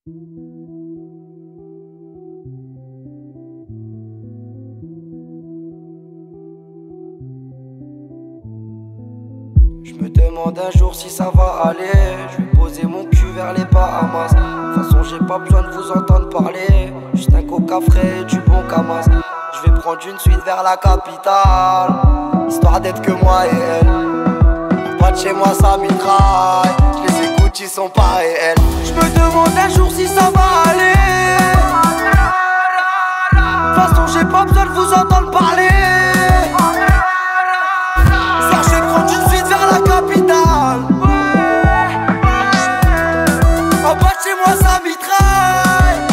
Je me demande un jour si ça va aller. Je vais poser mon cul vers les Bahamas. De toute façon j'ai pas besoin de vous entendre parler. Juste un coca frais et du bon camas. Je vais prendre une suite vers la capitale, histoire d'être que moi et elle. Pas de chez moi ça mitraille. Je les écoute, ils sont pas réels. Je me demande un jour si ça va aller. De toute façon j'ai pas besoin de vous entendre parler. Soir je vais prendre une suite vers la capitale. En bas de chez moi ça mitraille.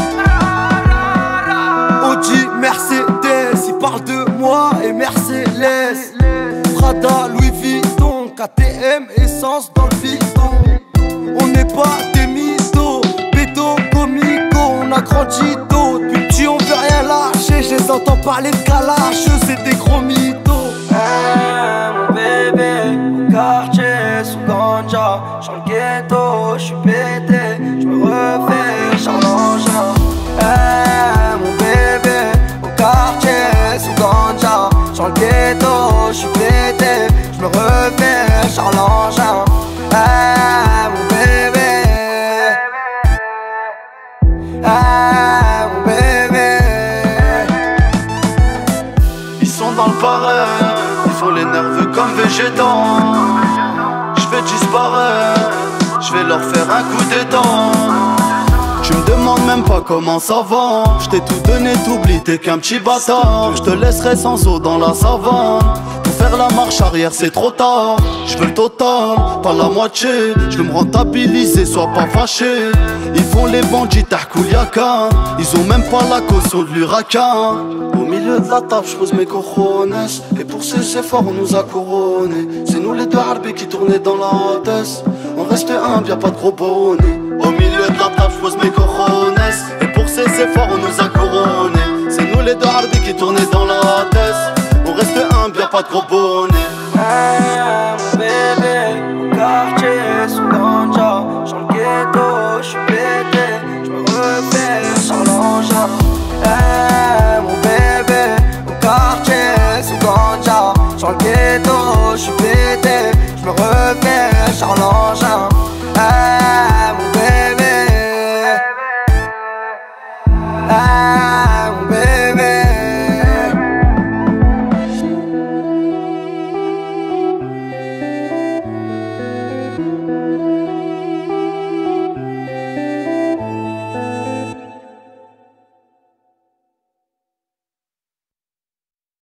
Audi, Mercedes, ils parlent de moi et Mercedes. Prada, Louis Vuitton, KTM, essence dans le bidon. On n'est pas des mythos, béto, comico, on a grandi tôt. Depuis petit on veut rien lâcher, je les entends parler de Kalash, c'est des gros mythos. Mon bébé, au quartier, sous ganja, j'suis en ghetto, j'suis pété, j'me refais, Charles Angin. Mon bébé, au quartier, sous ganja, j'suis en ghetto, j'suis pété, j'me refais, Charles Angin. Mon bébé, mon bébé. Ils sont dans le pareil, ils font les nerveux comme végétaux. J'vais disparaître, j'vais leur faire un coup d'étang. Tu me demandes même pas comment ça va. J't'ai tout donné, t'oublies, t'es qu'un petit bâtard. J'te laisserai sans eau dans la savane. Pour faire la marche arrière c'est trop tard. J'veux le total, pas la moitié. J'veux me rentabiliser, sois pas fâché. Ils font les bandits Tahkouliaka. Ils ont même pas la caution de l'huracan. Au milieu de la table j'pose mes cojones. Et pour ces efforts on nous a couronnés. C'est nous les deux harbis qui tournaient dans la hôtesse. On reste humble, y'a pas de gros bonnets. Au milieu de la table j'pose mes cojones. Et pour ces efforts on nous a couronnés. C'est nous les deux harbis qui tournaient dans la hôtesse. On reste humble, y'a pas de gros bonnets.